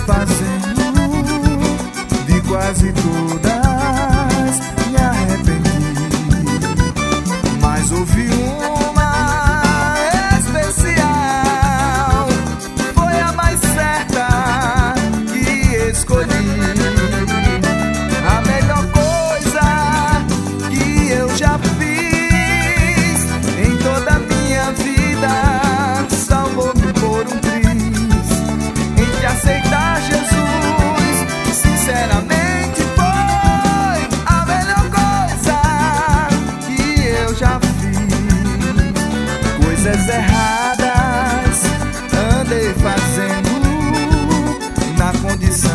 fazendo, de quase todas me arrependi, mas houve uma especial, foi a mais certa que escolhi. A melhor coisa que eu já fiz em toda a minha vida, salvou-me por um triz. Entre aceitar Jesus, sinceramente foi a melhor coisa que eu já fiz. Coisas erradas andei fazendo na condição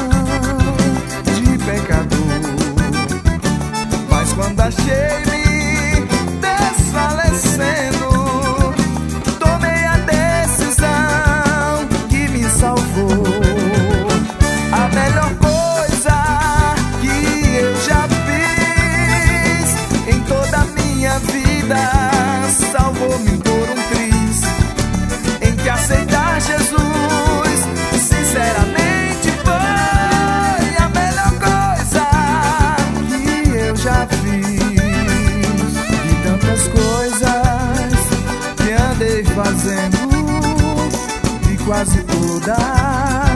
de pecador, mas quando achei-me desfalecendo, tomei a decisão que me salvou. A melhor coisa que eu já fiz em toda a minha vida, salvou-me por um triz. Em que aceitar Jesus, sinceramente foi a melhor coisa que eu já fiz. De tantas coisas que andei fazendo, de quase todas